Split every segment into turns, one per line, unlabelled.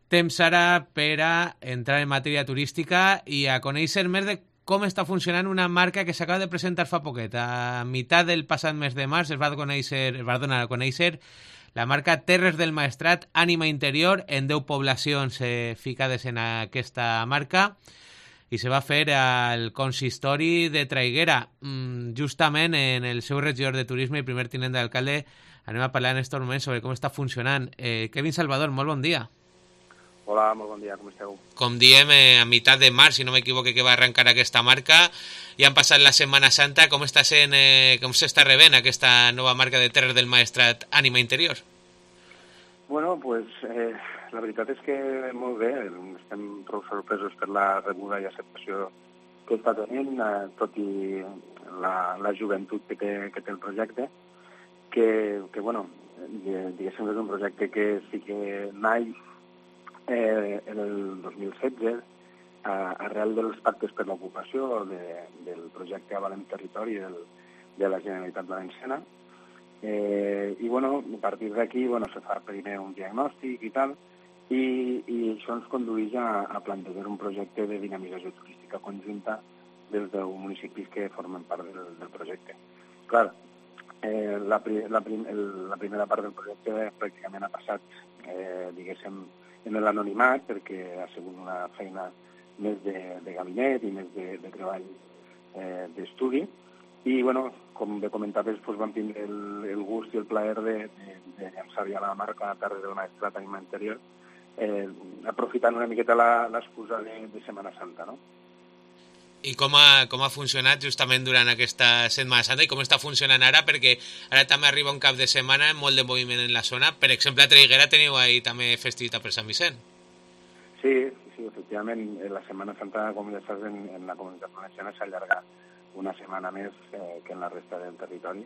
Temps ara per a entrar en matèria turística i a conèixer més de com està funcionant una marca que s'acaba de presentar fa poquet. A meitat del passat mes de març es va donar a conèixer la marca Terres del Maestrat, ànima interior, en 10 poblacions ficades en aquesta marca, i se va fer al consistori de Traiguera. Justament en el seu regidor de turisme i primer tinent d'alcalde anem a parlar en aquests moments sobre com està funcionant. Kevin Salvador, molt bon dia.
Hola, molt bon dia, com esteu?
Com diem, a meitat de març, si no m'equivoque, que va arrencar aquesta marca, ja han passat la Setmana Santa. Com s'està rebent aquesta nova marca de Terres del Maestrat, ànima interior?
Bueno, pues, la veritat és que molt bé, estem prou sorpresos per la rebuda i acceptació que està tenint, tot i la joventut que té el projecte, que bueno, diguéssim que és un projecte que sí que naix en el 2016, arrel dels pactes per l'ocupació del projecte Avalem Territori de la Generalitat Valenciana. I bueno, a partir d'aquí se fa primer un diagnòstic i tal, i això ens condueix a plantejar un projecte de dinamització turística conjunta dels 10 municipis que formen part del projecte. Clar, la primera part del projecte pràcticament ha passat, diguéssim, en l'anonimat, perquè ha sigut una feina més de gabinet i més de treball d'estudi. I, bueno, com bé comentaves, vam tindre el gust i el plaer de llançar ja la marca Terres del Maestrat, ànima interior, aprofitant una miqueta l'excusa de Setmana Santa, no?
I com ha funcionat justament durant aquesta Setmana Santa i com està funcionant ara, perquè ara també arriba un cap de setmana amb molt de moviment en la zona. Per exemple, a Traiguera teniu ahir també festivitat per Sant Vicent.
Sí, efectivament, la Setmana Santa, com ja saps, en la comunitat valenciana s'allarga una setmana més que en la resta del territori,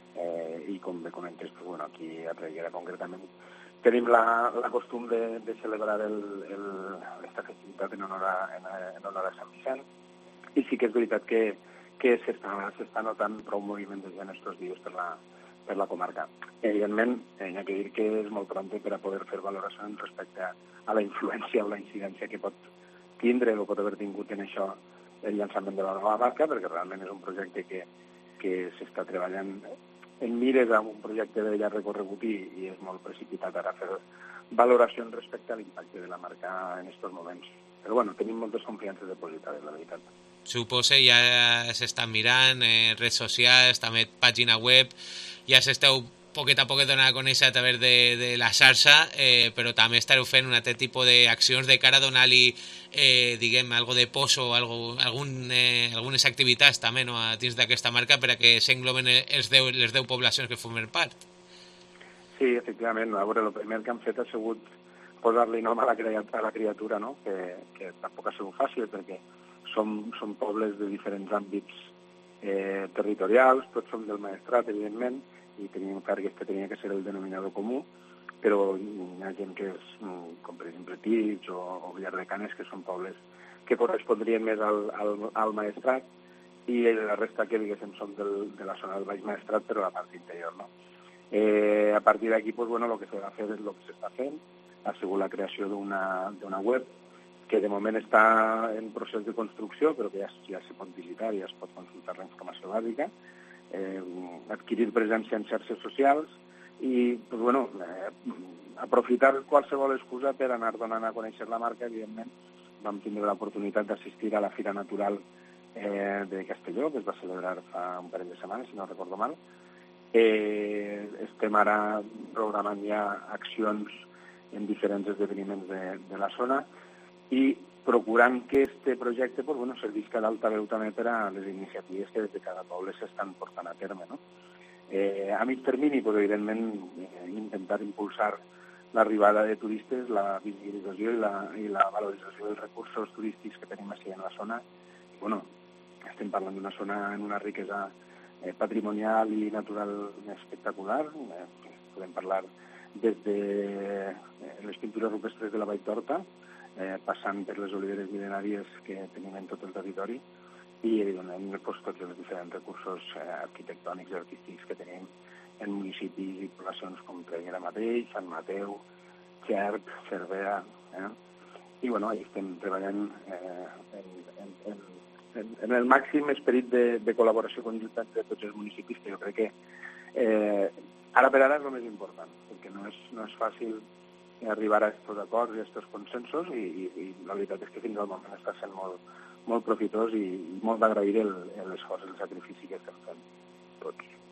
i com bé comentes, aquí a Traiguera concretament tenim la costum de celebrar aquesta festivitat en honor a Sant Vicent. I sí que és veritat que s'està notant prou moviment des d'aquests dies per la comarca. Evidentment, hi ha que dir que és molt pront per a poder fer valoracions respecte a la influència o la incidència que pot tindre o pot haver tingut en això el llançament de la nova marca, perquè realment és un projecte que s'està treballant en mires a un projecte de llarg recorregut i és molt precipitat ara fer valoracions respecte a l'impacte de la marca en aquests moments. Però bueno, tenim moltes confiances depositades, la veritat.
Suposo ja s'estan mirant, redes socials, també pàgina web, ja s'esteu poquet a poquet donant a conèixer a través de la xarxa, però també estareu fent un altre tipus d'accions de cara a donar-li, diguem, algo de poso, algunes activitats també, no, dins d'aquesta marca per a que s'engloben les 10 poblacions que formen part.
Sí, efectivament. A veure, el primer que han fet ha sigut posar-li nom a la criatura, no? Que tampoc ha sigut fàcil, perquè són pobles de diferents àmbits territorials, tots som del Maestrat, evidentment, i teníem clar que aquest tenia que ser el denominador comú, però hi ha gent que és, com per exemple Tips o Villardecanes, que són pobles que correspondrien més al Maestrat, i la resta que, diguéssim, són de la zona del Baix Maestrat, però la part interior, no? A partir d'aquí, el que s'ha de fer és el que s'està fent, ha sigut la creació d'una web, que de moment està en procés de construcció, però que ja se pot visitar i ja es pot consultar la informació bàsica, adquirir presència en xarxes socials i aprofitar qualsevol excusa per anar donant a conèixer la marca. Evidentment, vam tindre l'oportunitat d'assistir a la Fira Natural de Castelló, que es va celebrar fa un parell de setmanes, si no recordo mal. Estem ara programant ja accions en diferents esdeveniments de la zona i procurant que aquest projecte servisca d'altaveu també per a les iniciatives que des de cada poble s'estan portant a terme, no? A mig termini, evidentment, intentar impulsar l'arribada de turistes, la visibilització i la valorització dels recursos turístics que tenim així en la zona. Estem parlant d'una zona amb una riquesa patrimonial i natural espectacular. Podem parlar des de les pintures rupestres de la Vall d'Horta, passant per les oliveres mil·lenàries que tenim en tot el territori i, evidentment, tots els diferents recursos arquitectònics i artístics que tenim en municipis i poblacions com Traiguera mateix, Sant Mateu, Xert, Cervera, I, bueno, ahí estem treballant en el màxim esperit de col·laboració conjunta entre tots els municipis, que jo crec que ara per ara és el més important, perquè no és fàcil arribar a aquests acords i a aquests consensos i la veritat és que fins al moment està sent molt profitós i molt d'agrair l'esforç i el sacrifici que estem fent tots.